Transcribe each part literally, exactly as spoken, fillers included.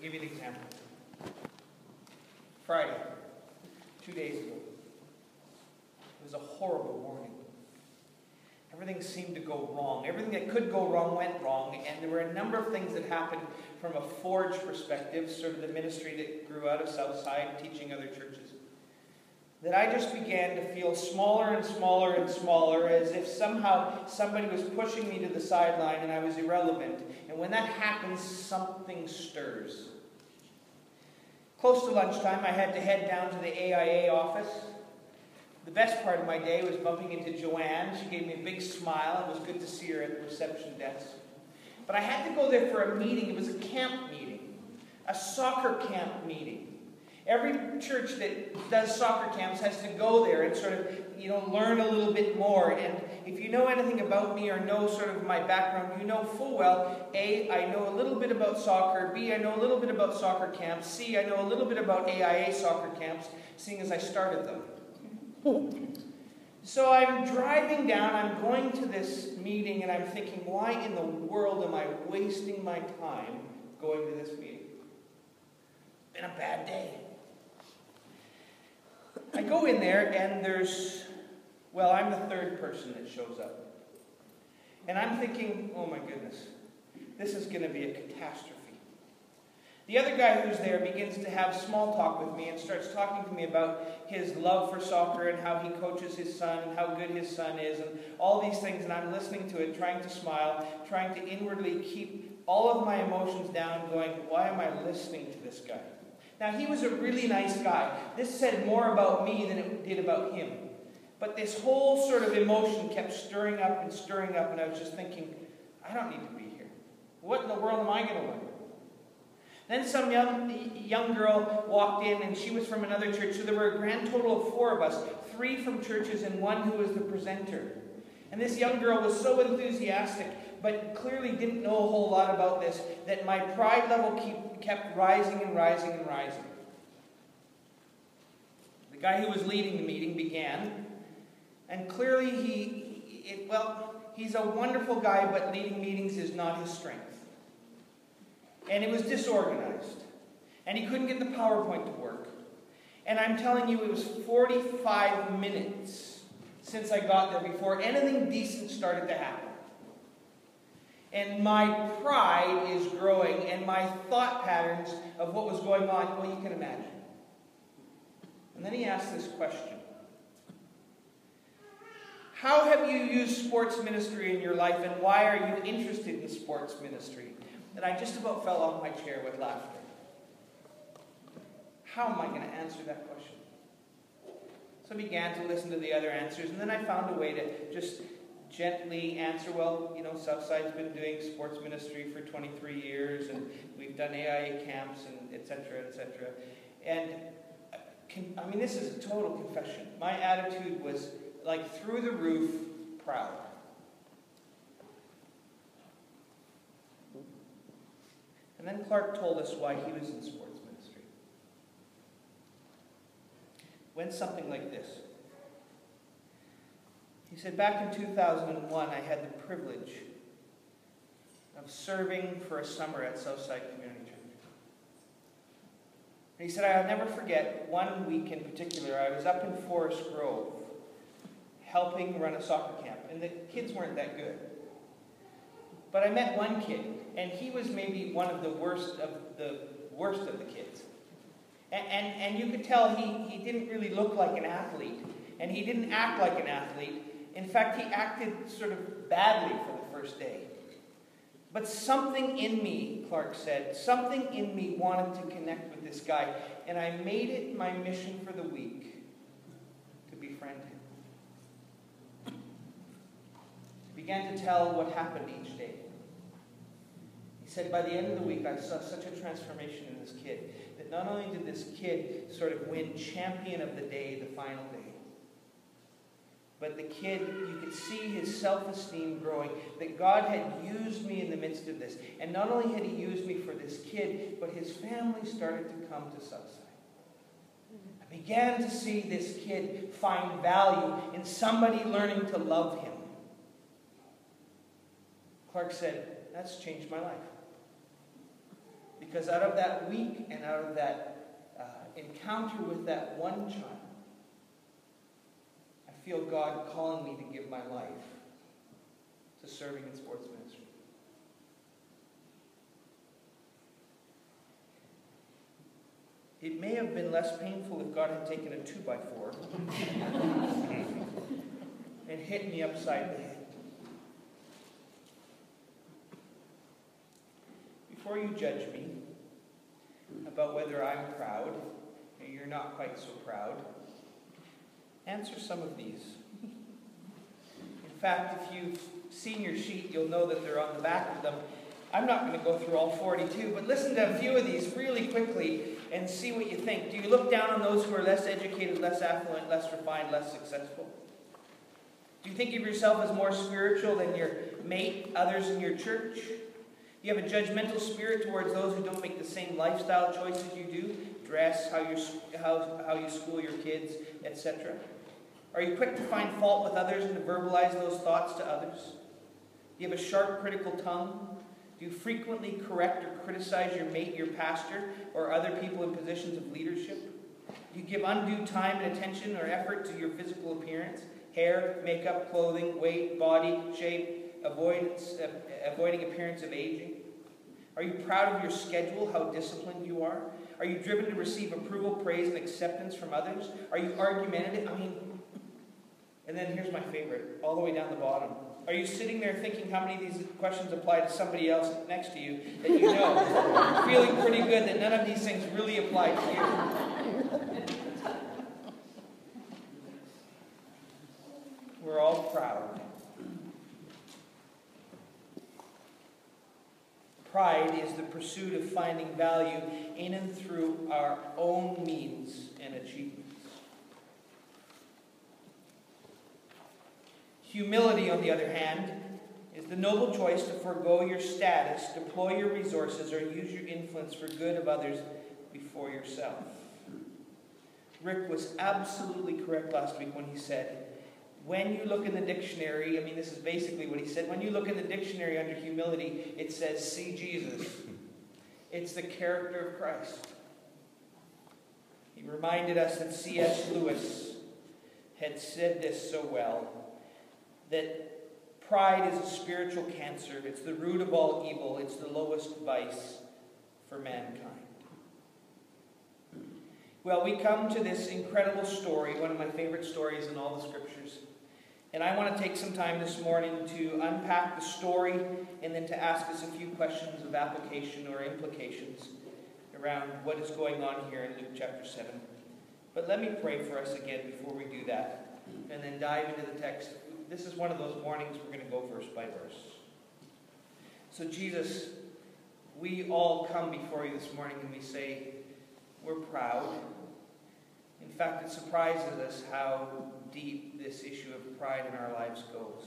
I'll give you an example. Friday, two days ago. It was a horrible morning. Everything seemed to go wrong. Everything that could go wrong went wrong, and there were a number of things that happened from a Forge perspective, sort of the ministry that grew out of Southside, teaching other churches, that I just began to feel smaller and smaller and smaller, as if somehow somebody was pushing me to the sideline and I was irrelevant. And when that happens, something stirs. Close to lunchtime, I had to head down to the A I A office. The best part of my day was bumping into Joanne. She gave me a big smile. It was good to see her at the reception desk. But I had to go there for a meeting. It was a camp meeting, a soccer camp meeting. Every church that does soccer camps has to go there and sort of, you know, learn a little bit more. And if you know anything about me or know sort of my background, you know full well, A, I know a little bit about soccer. B, I know a little bit about soccer camps. C, I know a little bit about A I A soccer camps, seeing as I started them. So I'm driving down, I'm going to this meeting, and I'm thinking, why in the world am I wasting my time going to this meeting? It's been a bad day. I go in there, and there's, well, I'm the third person that shows up. And I'm thinking, oh my goodness, this is going to be a catastrophe. The other guy who's there begins to have small talk with me and starts talking to me about his love for soccer and how he coaches his son and how good his son is and all these things. And I'm listening to it, trying to smile, trying to inwardly keep all of my emotions down, going, why am I listening to this guy? Now, he was a really nice guy. This said more about me than it did about him. But this whole sort of emotion kept stirring up and stirring up, and I was just thinking, I don't need to be here. What in the world am I going to learn? Then some young, young girl walked in, and she was from another church. So there were a grand total of four of us, three from churches and one who was the presenter. And this young girl was so enthusiastic, but clearly didn't know a whole lot about this, that my pride level keep, kept rising and rising and rising. The guy who was leading the meeting began, and clearly he, it, well, he's a wonderful guy, but leading meetings is not his strength. And it was disorganized. And he couldn't get the PowerPoint to work. And I'm telling you, it was forty-five minutes since I got there before anything decent started to happen. And my pride is growing, and my thought patterns of what was going on, well, you can imagine. And then he asked this question. How have you used sports ministry in your life, and why are you interested in sports ministry? And I just about fell off my chair with laughter. How am I going to answer that question? So I began to listen to the other answers, and then I found a way to just gently answer, well, you know, Southside's been doing sports ministry for twenty-three years, and we've done A I A camps, and et cetera, et cetera. And, I mean, this is a total confession. My attitude was, like, through the roof, proud. And then Clark told us why he was in sports ministry. Went something like this. He said, back in two thousand one, I had the privilege of serving for a summer at Southside Community Church. And he said, I'll never forget one week in particular. I was up in Forest Grove helping run a soccer camp. And the kids weren't that good. But I met one kid, and he was maybe one of the worst of the worst of the kids. And, and, and you could tell he, he didn't really look like an athlete, and he didn't act like an athlete. In fact, he acted sort of badly for the first day. But something in me, Clark said, something in me wanted to connect with this guy, and I made it my mission for the week to befriend him. He began to tell what happened each day. He said, by the end of the week, I saw such a transformation in this kid, that not only did this kid sort of win champion of the day, the final day, but the kid, you could see his self-esteem growing, that God had used me in the midst of this. And not only had he used me for this kid, but his family started to come to Southside. I began to see this kid find value in somebody learning to love him. Clark said, that's changed my life. Because out of that week and out of that uh, encounter with that one child, I feel God calling me to give my life to serving in sports ministry. It may have been less painful if God had taken a two by four and hit me upside the head. Before you judge me about whether I'm proud or you're not quite so proud, answer some of these. In fact, if you've seen your sheet, you'll know that they're on the back of them. I'm not going to go through all forty-two, but listen to a few of these really quickly and see what you think. Do you look down on those who are less educated, less affluent, less refined, less successful? Do you think of yourself as more spiritual than your mate, others in your church? Do you have a judgmental spirit towards those who don't make the same lifestyle choices you do? Dress, how you, how, how you school your kids, et cetera. Are you quick to find fault with others and to verbalize those thoughts to others? Do you have a sharp, critical tongue? Do you frequently correct or criticize your mate, your pastor, or other people in positions of leadership? Do you give undue time and attention or effort to your physical appearance? Hair, makeup, clothing, weight, body, shape, avoidance, uh, avoiding appearance of aging? Are you proud of your schedule, how disciplined you are? Are you driven to receive approval, praise, and acceptance from others? Are you argumentative? I mean, and then here's my favorite, all the way down the bottom. Are you sitting there thinking how many of these questions apply to somebody else next to you that you know, feeling pretty good that none of these things really apply to you? We're all proud. Pride is the pursuit of finding value in and through our own means and achievements. Humility, on the other hand, is the noble choice to forego your status, deploy your resources, or use your influence for good of others before yourself. Rick was absolutely correct last week when he said, when you look in the dictionary, I mean, this is basically what he said, when you look in the dictionary under humility, it says, see Jesus. It's the character of Christ. He reminded us that C S Lewis had said this so well, that pride is a spiritual cancer. It's the root of all evil. It's the lowest vice for mankind. Well, we come to this incredible story, one of my favorite stories in all the scriptures. And I want to take some time this morning to unpack the story and then to ask us a few questions of application or implications around what is going on here in Luke chapter seven. But let me pray for us again before we do that and then dive into the text. This is one of those mornings we're going to go verse by verse. So Jesus, we all come before you this morning and we say, we're proud. In fact, it surprises us how deep this issue of pride in our lives goes.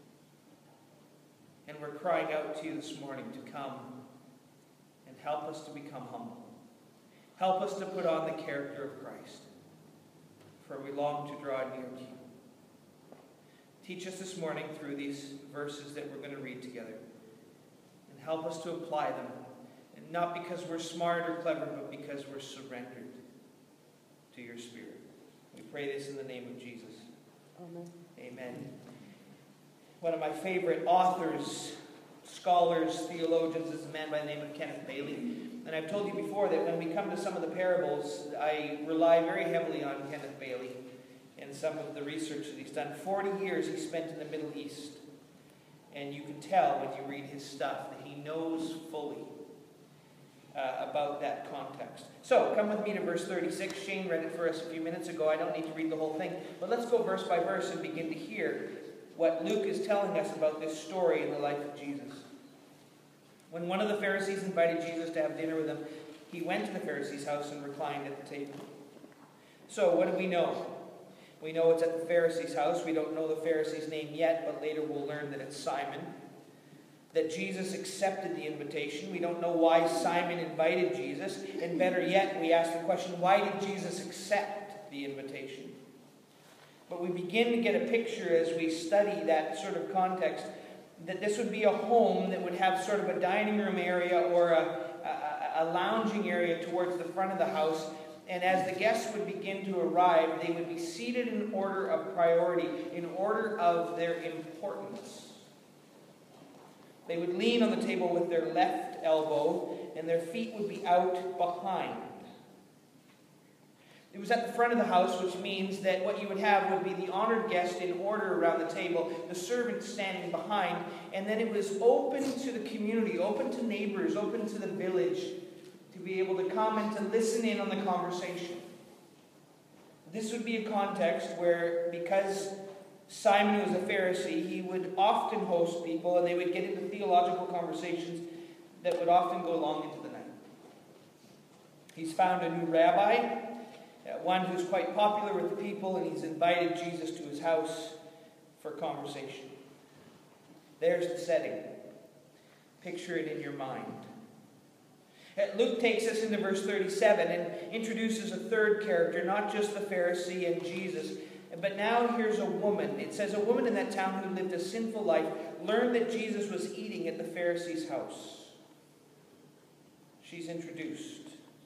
And we're crying out to you this morning to come and help us to become humble. Help us to put on the character of Christ, for we long to draw near to you. Teach us this morning through these verses that we're going to read together, and help us to apply them, and not because we're smart or clever, but because we're surrendered to your Spirit. We pray this in the name of Jesus. Amen. Amen. One of my favorite authors, scholars, theologians is a man by the name of Kenneth Bailey. And I've told you before that when we come to some of the parables, I rely very heavily on Kenneth Bailey and some of the research that he's done. Forty years he spent in the Middle East. And you can tell when you read his stuff that he knows fully uh, about that context. So, come with me to verse thirty-six. Shane read it for us a few minutes ago. I don't need to read the whole thing. But let's go verse by verse and begin to hear what Luke is telling us about this story in the life of Jesus. When one of the Pharisees invited Jesus to have dinner with him, he went to the Pharisee's house and reclined at the table. So, what do we know? We know it's at the Pharisee's house. We don't know the Pharisee's name yet, but later we'll learn that it's Simon. That Jesus accepted the invitation. We don't know why Simon invited Jesus. And better yet, we ask the question, why did Jesus accept the invitation? But we begin to get a picture as we study that sort of context that this would be a home that would have sort of a dining room area or a, a, a lounging area towards the front of the house. And as the guests would begin to arrive, they would be seated in order of priority, in order of their importance. They would lean on the table with their left elbow, and their feet would be out behind. It was at the front of the house, which means that what you would have would be the honored guest in order around the table, the servant standing behind, and then it was open to the community, open to neighbors, open to the village, to be able to come and to listen in on the conversation. This would be a context where, because Simon was a Pharisee, he would often host people and they would get into theological conversations that would often go long into the night. He's found a new rabbi, one who's quite popular with the people, and he's invited Jesus to his house for conversation. There's the setting. Picture it in your mind. Luke takes us into verse thirty-seven and introduces a third character, not just the Pharisee and Jesus, but now here's a woman. It says, a woman in that town who lived a sinful life learned that Jesus was eating at the Pharisee's house. She's introduced.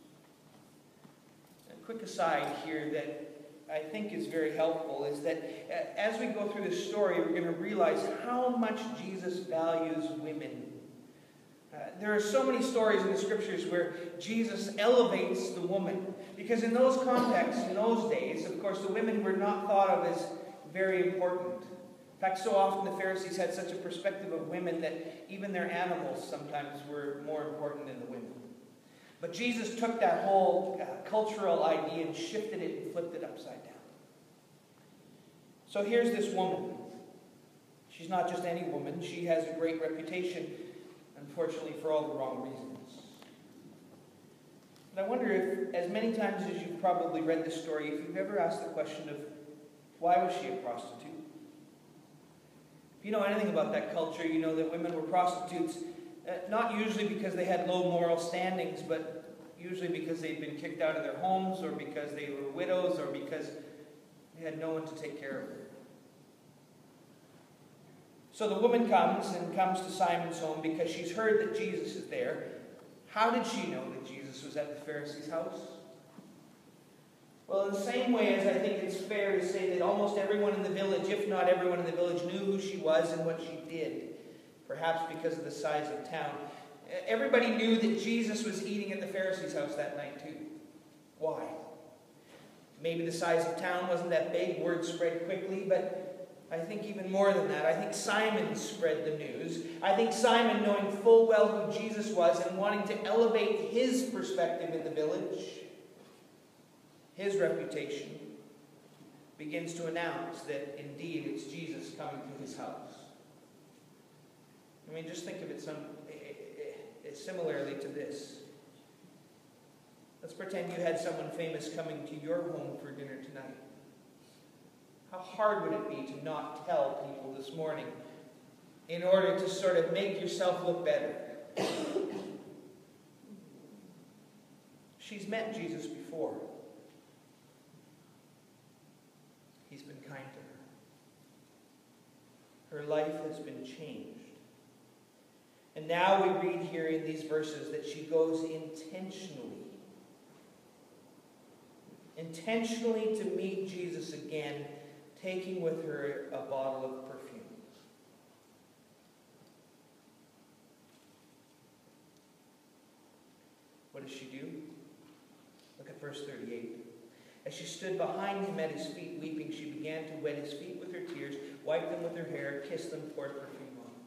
A quick aside here that I think is very helpful is that as we go through this story, we're going to realize how much Jesus values women. Uh, there are so many stories in the scriptures where Jesus elevates the woman. Because in those contexts, in those days, of course, the women were not thought of as very important. In fact, so often the Pharisees had such a perspective of women that even their animals sometimes were more important than the women. But Jesus took that whole uh, cultural idea and shifted it and flipped it upside down. So here's this woman. She's not just any woman. She has a great reputation, unfortunately, for all the wrong reasons. And I wonder if, as many times as you've probably read this story, if you've ever asked the question of, why was she a prostitute? If you know anything about that culture, you know that women were prostitutes, uh, not usually because they had low moral standings, but usually because they'd been kicked out of their homes, or because they were widows, or because they had no one to take care of them. So the woman comes and comes to Simon's home because she's heard that Jesus is there. How did she know that Jesus was at the Pharisee's house? Well, in the same way as I think it's fair to say that almost everyone in the village, if not everyone in the village, knew who she was and what she did, perhaps because of the size of town. Everybody knew that Jesus was eating at the Pharisee's house that night too. Why? Maybe the size of town wasn't that big, word spread quickly, but I think even more than that, I think Simon spread the news. I think Simon, knowing full well who Jesus was and wanting to elevate his perspective in the village, his reputation, begins to announce that indeed it's Jesus coming to his house. I mean, just think of it some, similarly to this. Let's pretend you had someone famous coming to your home for dinner tonight. How hard would it be to not tell people this morning in order to sort of make yourself look better? She's met Jesus before. He's been kind to her. Her life has been changed. And now we read here in these verses that she goes intentionally, intentionally to meet Jesus again, taking with her a bottle of perfume. What does she do? Look at verse thirty-eight. As she stood behind him at his feet weeping, she began to wet his feet with her tears, wiped them with her hair, kissed them, poured perfume on them.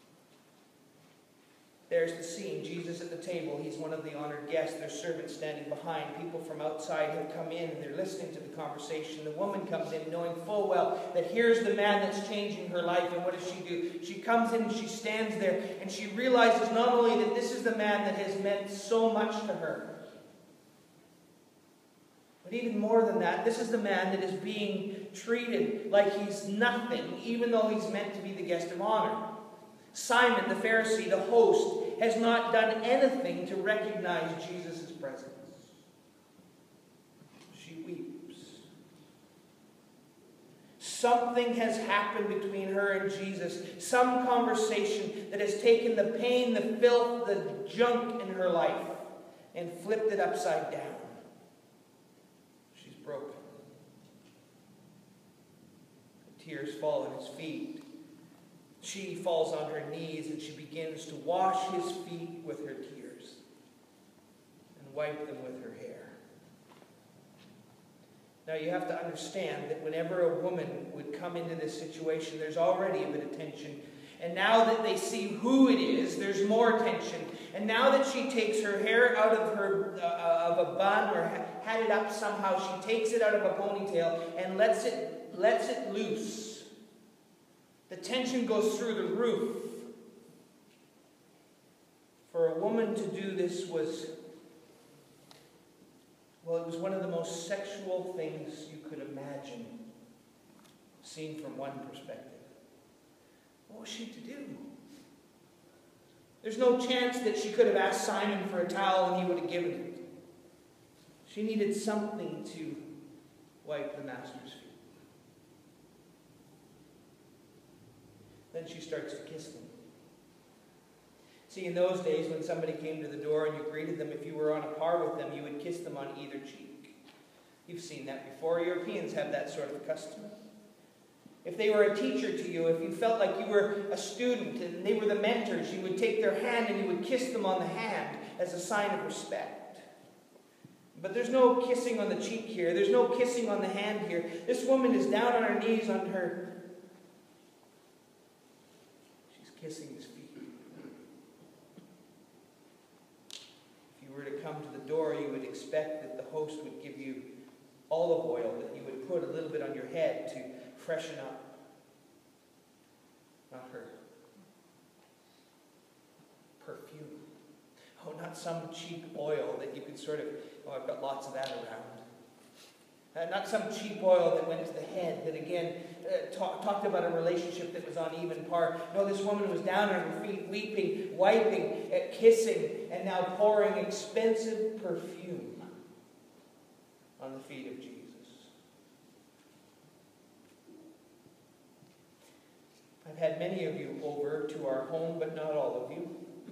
There's the scene. Jesus at the table. He's one of the honored guests. There's servants standing behind. People from outside have come in and they're listening to the conversation. The woman comes in knowing full well that here's the man that's changing her life. And what does she do? She comes in and she stands there and she realizes not only that this is the man that has meant so much to her, but even more than that, this is the man that is being treated like he's nothing, even though he's meant to be the guest of honor. Simon, the Pharisee, the host, has not done anything to recognize Jesus' presence. She weeps. Something has happened between her and Jesus. Some conversation that has taken the pain, the filth, the junk in her life and flipped it upside down. She's broken. The tears fall at his feet. She falls on her knees and she begins to wash his feet with her tears and wipe them with her hair. Now you have to understand that whenever a woman would come into this situation, there's already a bit of tension. And now that they see who it is, there's more tension. And now that she takes her hair out of her uh, of a bun or ha- had it up somehow, she takes it out of a ponytail and lets it lets it loose. The tension goes through the roof. For a woman to do this was, well, it was one of the most sexual things you could imagine, seen from one perspective. What was she to do? There's no chance that she could have asked Simon for a towel and he would have given it. She needed something to wipe the master's feet. Then she starts to kiss them. See, in those days when somebody came to the door and you greeted them, if you were on a par with them, you would kiss them on either cheek. You've seen that before. Europeans have that sort of custom. If they were a teacher to you, if you felt like you were a student and they were the mentors, you would take their hand and you would kiss them on the hand as a sign of respect. But there's no kissing on the cheek here. There's no kissing on the hand here. This woman is down on her knees on her... She's kissing his feet. If you were to come to the door, you would expect that the host would give you olive oil that you would put a little bit on your head to freshen up. Not her. Perfume. Oh, not some cheap oil that you could sort of, oh, I've got lots of that around. Uh, not some cheap oil that went to the head that again uh, talk, talked about a relationship that was on even par. No, this woman was down on her feet, weeping, wiping, uh, kissing, and now pouring expensive perfume on the feet of Jesus. I've had many of you over to our home, but not all of you.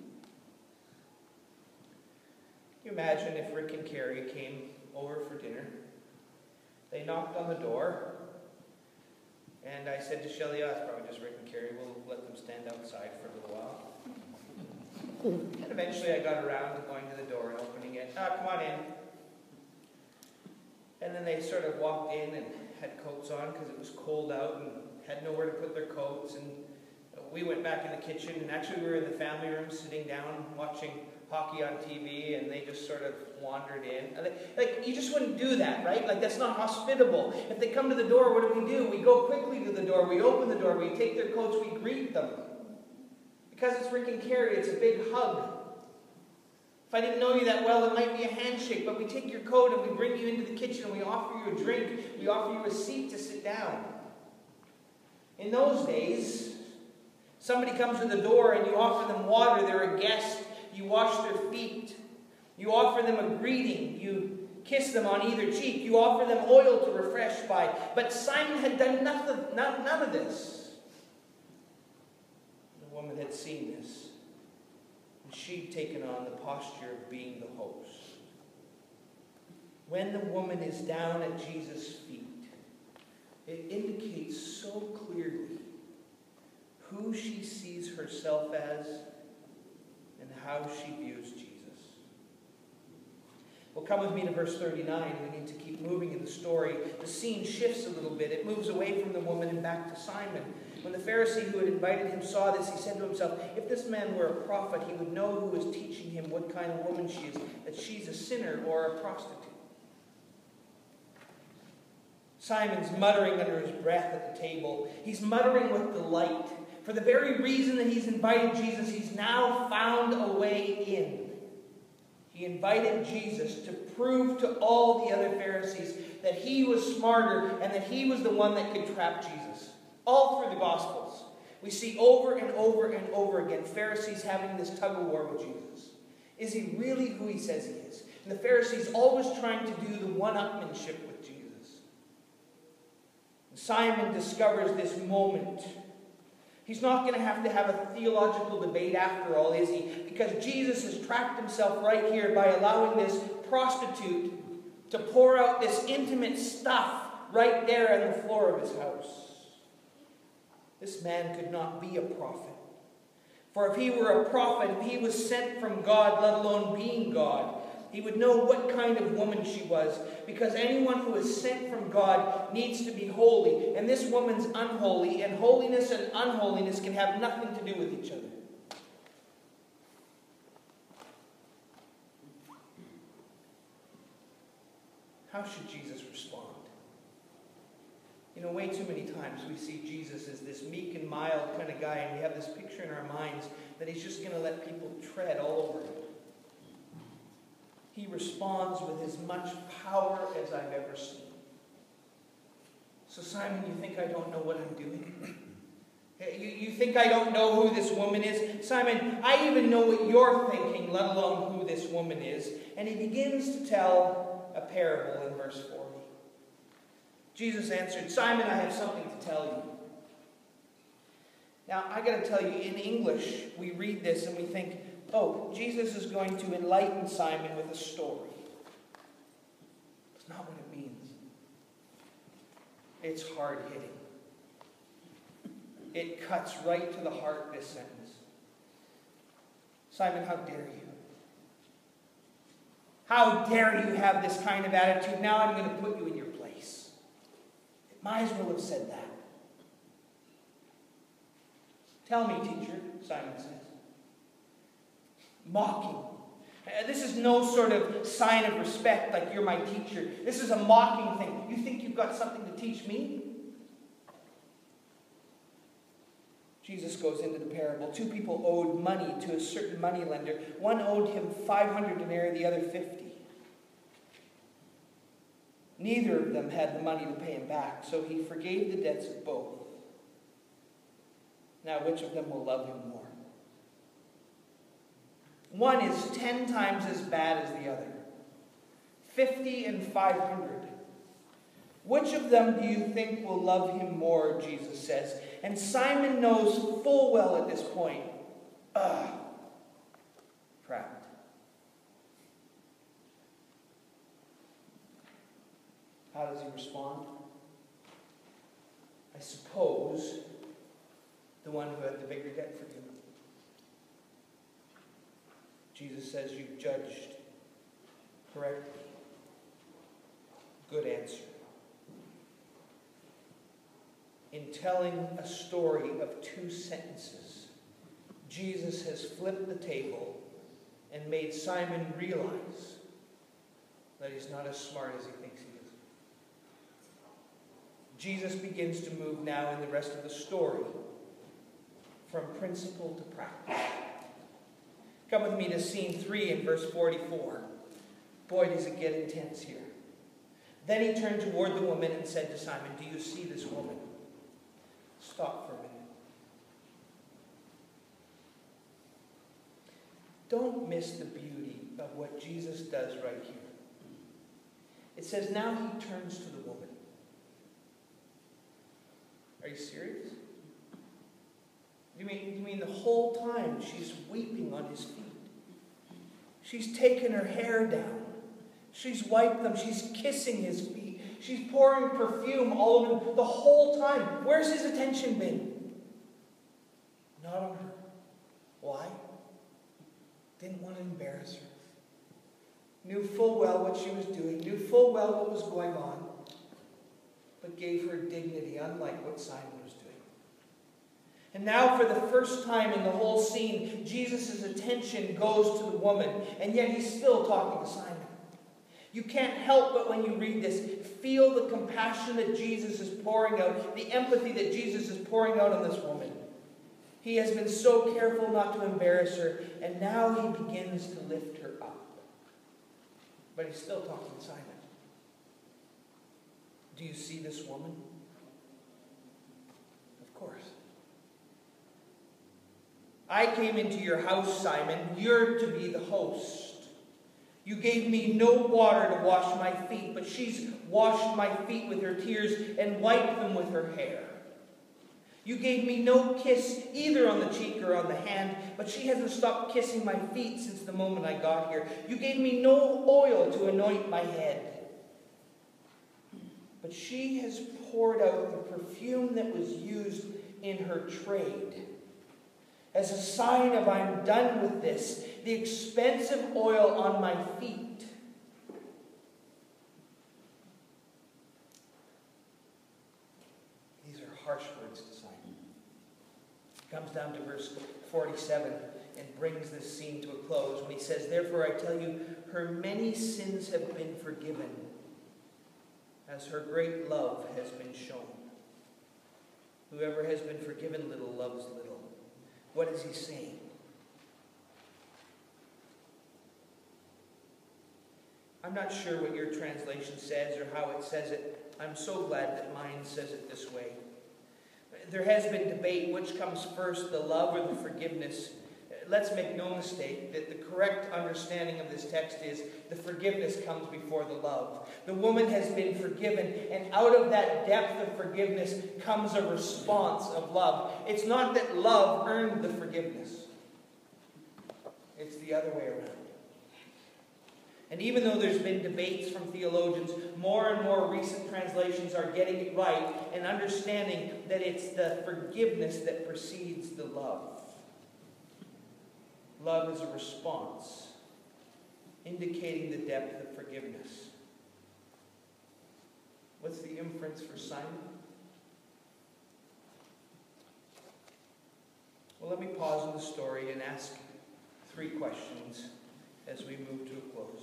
Can you imagine if Rick and Carrie came over for dinner? They knocked on the door, and I said to Shelley, oh, it's probably just Rick and Carrie. We'll let them stand outside for a little while. And eventually I got around to going to the door and opening it. Ah, come on in. And then they sort of walked in and had coats on because it was cold out and had nowhere to put their coats. And we went back in the kitchen, and actually we were in the family room sitting down watching hockey on T V, and they just sort of wandered in. Like, you just wouldn't do that, right? Like, that's not hospitable. If they come to the door, what do we do? We go quickly to the door, we open the door, we take their coats, we greet them. Because it's Rick and Carrie, it's a big hug. If I didn't know you that well, it might be a handshake, but we take your coat and we bring you into the kitchen and we offer you a drink, we offer you a seat to sit down. In those days, somebody comes to the door and you offer them water, they're a guest, you wash their feet, you offer them a greeting, you kiss them on either cheek, you offer them oil to refresh by. But Simon had done nothing, none, none of this. The woman had seen this, and she'd taken on the posture of being the host. When the woman is down at Jesus' feet, it indicates so clearly who she sees herself as and how she views Jesus. Well, come with me to verse thirty-nine. We need to keep moving in the story. The scene shifts a little bit. It moves away from the woman and back to Simon. When the Pharisee who had invited him saw this, he said to himself, if this man were a prophet, he would know who is teaching him what kind of woman she is, that she's a sinner or a prostitute. Simon's muttering under his breath at the table. He's muttering with delight. For the very reason that he's invited Jesus, he's now found a way in. He invited Jesus to prove to all the other Pharisees that he was smarter and that he was the one that could trap Jesus. All through the Gospels, we see over and over and over again Pharisees having this tug-of-war with Jesus. Is he really who he says he is? And the Pharisees always trying to do the one-upmanship with Jesus. Simon discovers this moment. He's not going to have to have a theological debate after all, is he? Because Jesus has trapped himself right here by allowing this prostitute to pour out this intimate stuff right there on the floor of his house. This man could not be a prophet. For if he were a prophet, if he was sent from God, let alone being God, he would know what kind of woman she was. Because anyone who is sent from God needs to be holy. And this woman's unholy. And holiness and unholiness can have nothing to do with each other. How should Jesus respond? You know, way too many times we see Jesus as this meek and mild kind of guy, and we have this picture in our minds that he's just going to let people tread all over him. He responds with as much power as I've ever seen. So Simon, you think I don't know what I'm doing? You, you think I don't know who this woman is? Simon, I even know what you're thinking, let alone who this woman is. And he begins to tell a parable in verse forty. Jesus answered, Simon, I have something to tell you. Now, I got to tell you, in English, we read this and we think, oh, Jesus is going to enlighten Simon with a story. It's not what it means. It's hard-hitting. It cuts right to the heart, this sentence. Simon, how dare you? How dare you have this kind of attitude? Now I'm going to put you in your place. It might as well have said that. Tell me, teacher, Simon says. Mocking. Uh, this is no sort of sign of respect like you're my teacher. This is a mocking thing. You think you've got something to teach me? Jesus goes into the parable. Two people owed money to a certain moneylender. One owed him five hundred denarii, the other fifty. Neither of them had the money to pay him back, so he forgave the debts of both. Now, which of them will love him more? One is ten times as bad as the other. Fifty and five hundred. Which of them do you think will love him more, Jesus says. And Simon knows full well at this point, ah, trapped. How does he respond? I suppose the one who had the bigger debt forgiven. Jesus says, you've judged correctly. Good answer. In telling a story of two sentences, Jesus has flipped the table and made Simon realize that he's not as smart as he thinks he is. Jesus begins to move now in the rest of the story from principle to practice. Come with me to scene three in verse forty-four. Boy, does it get intense here. Then he turned toward the woman and said to Simon, do you see this woman? Stop for a minute. Don't miss the beauty of what Jesus does right here. It says, now he turns to the woman. Are you serious? You mean, you mean the whole time she's weeping on his feet? She's taken her hair down. She's wiped them. She's kissing his feet. She's pouring perfume all over him the whole time. Where's his attention been? Not on her. Why? Didn't want to embarrass her. Knew full well what she was doing. Knew full well what was going on. But gave her dignity, unlike what Simon was doing. And now, for the first time in the whole scene, Jesus' attention goes to the woman. And yet he's still talking to Simon. You can't help but, when you read this, feel the compassion that Jesus is pouring out, the empathy that Jesus is pouring out on this woman. He has been so careful not to embarrass her, and now he begins to lift her up. But he's still talking to Simon. Do you see this woman? Of course. I came into your house, Simon. You're to be the host. You gave me no water to wash my feet, but she's washed my feet with her tears and wiped them with her hair. You gave me no kiss either on the cheek or on the hand, but she hasn't stopped kissing my feet since the moment I got here. You gave me no oil to anoint my head, but she has poured out the perfume that was used in her trade. As a sign of I'm done with this, the expensive oil on my feet. These are harsh words to Simon. He comes down to verse forty-seven and brings this scene to a close when he says, "Therefore I tell you, her many sins have been forgiven, as her great love has been shown. Whoever has been forgiven little loves little." What is he saying? I'm not sure what your translation says or how it says it. I'm so glad that mine says it this way. There has been debate which comes first, the love or the forgiveness. Let's make no mistake that the correct understanding of this text is the forgiveness comes before the love. The woman has been forgiven, and out of that depth of forgiveness comes a response of love. It's not that love earned the forgiveness. It's the other way around. And even though there's been debates from theologians, more and more recent translations are getting it right and understanding that it's the forgiveness that precedes the love. Love is a response, indicating the depth of forgiveness. What's the inference for Simon? Well, let me pause in the story and ask three questions as we move to a close.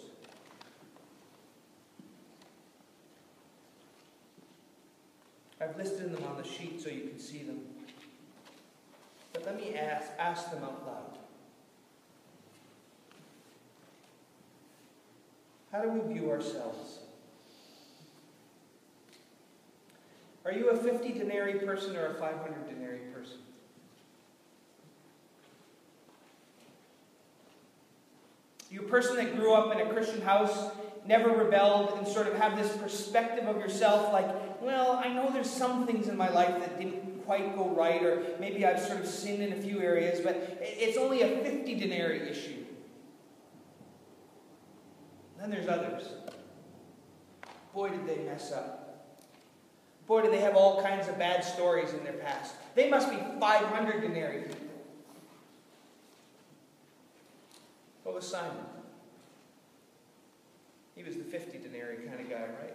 I've listed them on the sheet so you can see them. But let me ask, ask them out loud. How do we view ourselves? Are you a fifty denarii person or a five hundred denarii person? Are you a person that grew up in a Christian house, never rebelled, and sort of have this perspective of yourself like, well, I know there's some things in my life that didn't quite go right, or maybe I've sort of sinned in a few areas, but it's only a fifty denarii issue. Then there's others. Boy, did they mess up. Boy, did they have all kinds of bad stories in their past. They must be five hundred denarii people. What was Simon? He was the fifty denarii kind of guy, right?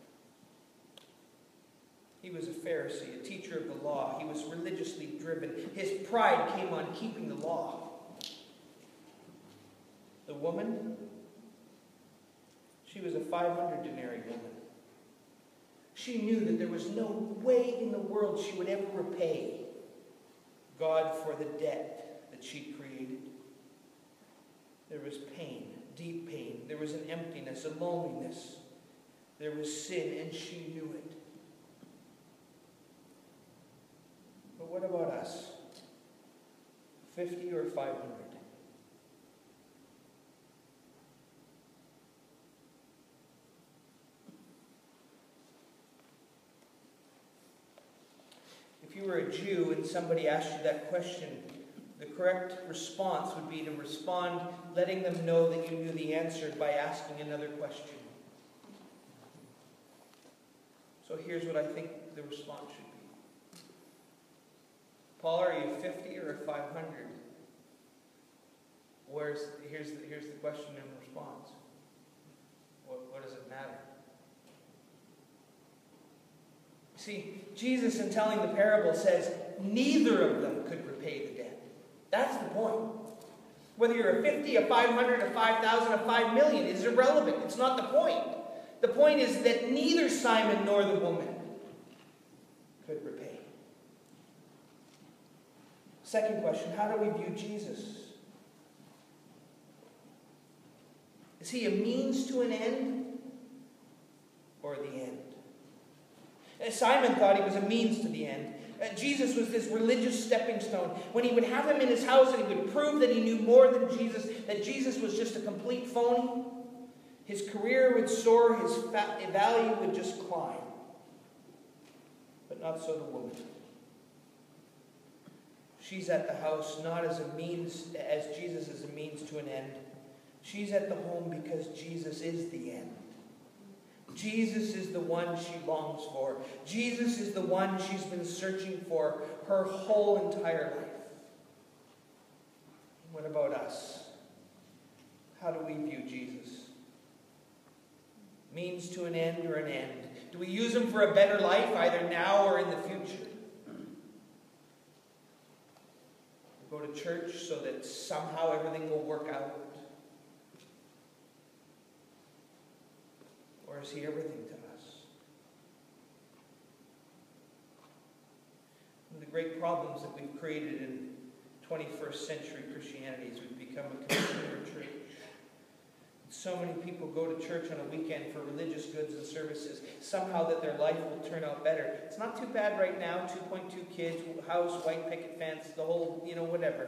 He was a Pharisee, a teacher of the law. He was religiously driven. His pride came on keeping the law. The woman, she was a five hundred denarii woman. She knew that there was no way in the world she would ever repay God for the debt that she created. There was pain, deep pain. There was an emptiness, a loneliness. There was sin, and she knew it. But what about us? fifty or five hundred? If you were a Jew and somebody asked you that question, the correct response would be to respond, letting them know that you knew the answer by asking another question. So here's what I think the response should be. Paul, are you fifty or five hundred? Where's, here's, the, here's the question and response. What, what does it matter? See, Jesus, in telling the parable, says neither of them could repay the debt. That's the point. Whether you're a fifty, a five hundred, a five thousand, a five million is irrelevant. It's not the point. The point is that neither Simon nor the woman could repay. Second question, how do we view Jesus? Is he a means to an end or the end? Simon thought he was a means to the end. Uh, Jesus was this religious stepping stone. When he would have him in his house and he would prove that he knew more than Jesus, that Jesus was just a complete phony, his career would soar, his fa- value would just climb. But not so the woman. She's at the house not as a means, as Jesus is a means to an end. She's at the home because Jesus is the end. Jesus is the one she longs for. Jesus is the one she's been searching for her whole entire life. What about us? How do we view Jesus? Means to an end or an end? Do we use him for a better life, either now or in the future? We go to church so that somehow everything will work out? Or is he everything to us? One of the great problems that we've created in twenty-first century Christianity is we've become a consumer church. So many people go to church on a weekend for religious goods and services, somehow that their life will turn out better. It's not too bad right now, two point two kids, house, white picket fence, the whole, you know, whatever.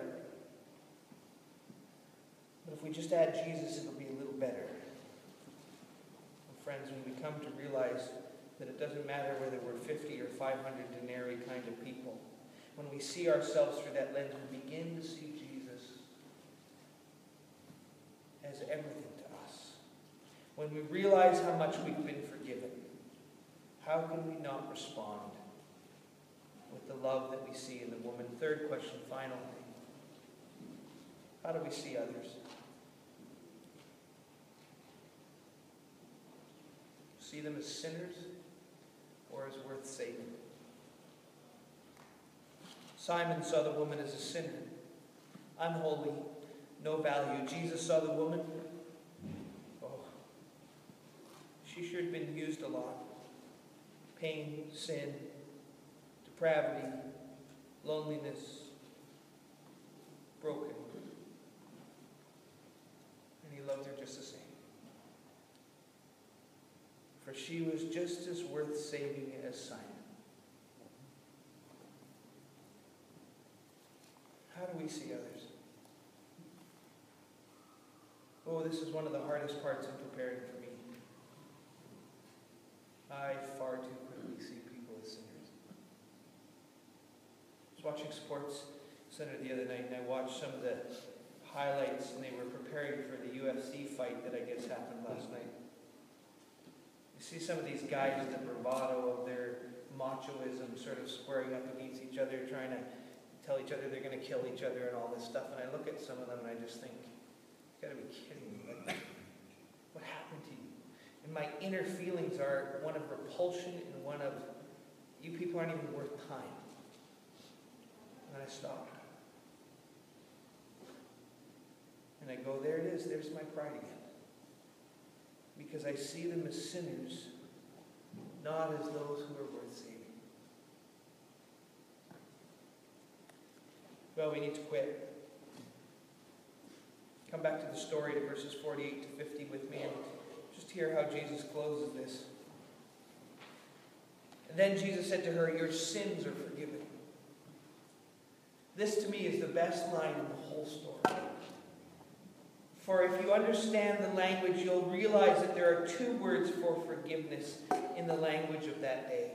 But if we just add Jesus, it'll be a little better. Friends, when we come to realize that it doesn't matter whether we're fifty or five hundred denarii kind of people, when we see ourselves through that lens, we begin to see Jesus as everything to us. When we realize how much we've been forgiven, how can we not respond with the love that we see in the woman? Third question, finally. How do we see others? See them as sinners or as worth saving? Simon saw the woman as a sinner, unholy, no value. Jesus saw the woman. Oh, she sure had been used a lot. Pain, sin, depravity, loneliness, broken. And he loved her just the same. For she was just as worth saving as Simon. How do we see others? Oh, this is one of the hardest parts in preparing for me. I far too quickly see people as sinners. I was watching Sports Center the other night, and I watched some of the highlights, and they were preparing for the U F C fight that I guess happened last night. You see some of these guys with the bravado of their machoism sort of squaring up against each other, trying to tell each other they're going to kill each other and all this stuff. And I look at some of them and I just think, you've got to be kidding me. Like, what happened to you? And my inner feelings are one of repulsion and one of, you people aren't even worth time. And I stop. And I go, there it is. There's my pride again. Because I see them as sinners, not as those who are worth saving. Well, we need to quit. Come back to the story to verses forty-eight to fifty with me and just hear how Jesus closes this. And then Jesus said to her, your sins are forgiven. This to me is the best line in the whole story. For if you understand the language, you'll realize that there are two words for forgiveness in the language of that day.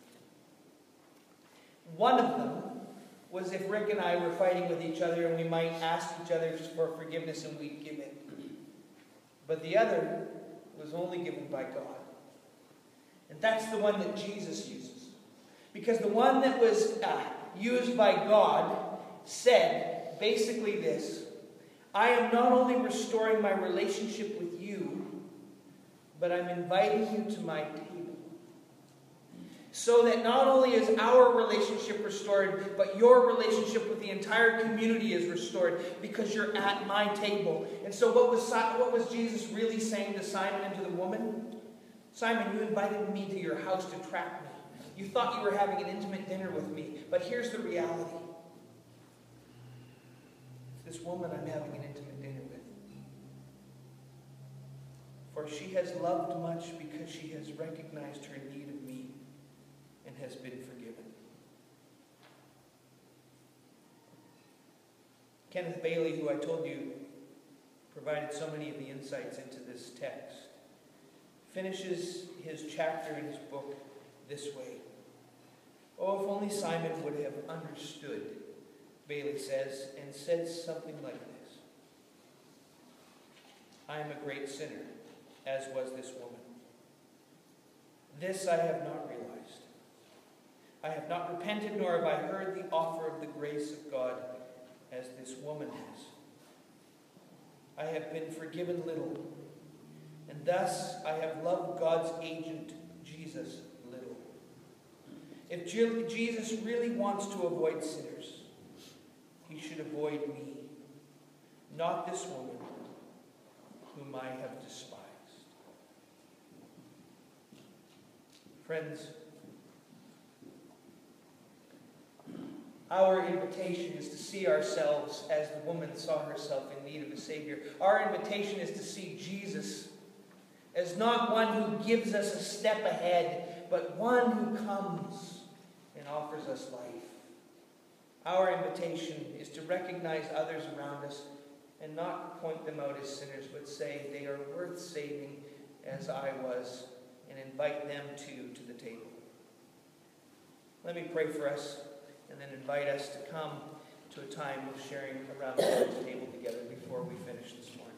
One of them was if Rick and I were fighting with each other and we might ask each other just for forgiveness and we'd give it. But the other was only given by God. And that's the one that Jesus uses. Because the one that was uh, used by God said basically this: I am not only restoring my relationship with you, but I'm inviting you to my table. So that not only is our relationship restored, but your relationship with the entire community is restored because you're at my table. And so what was, what was Jesus really saying to Simon and to the woman? Simon, you invited me to your house to trap me. You thought you were having an intimate dinner with me, but here's the reality. This woman I'm having an intimate dinner with. For she has loved much because she has recognized her need of me and has been forgiven. Kenneth Bailey, who I told you provided so many of the insights into this text, finishes his chapter in his book this way. Oh, if only Simon would have understood Bailey says, and said something like this: I am a great sinner, as was this woman. This I have not realized. I have not repented, nor have I heard the offer of the grace of God as this woman has. I have been forgiven little, and thus I have loved God's agent, Jesus, little. If Jesus really wants to avoid sinners, he should avoid me, not this woman whom I have despised. Friends, our invitation is to see ourselves as the woman saw herself in need of a Savior. Our invitation is to see Jesus as not one who gives us a step ahead, but one who comes and offers us life. Our invitation is to recognize others around us and not point them out as sinners, but say they are worth saving as I was, and invite them too to the table. Let me pray for us, and then invite us to come to a time of sharing around the Lord's table together before we finish this morning.